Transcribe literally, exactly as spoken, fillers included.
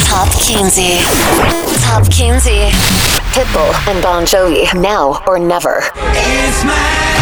Top Kinsey. Top Kinsey. Pitbull and Bon Jovi, now or never. It's my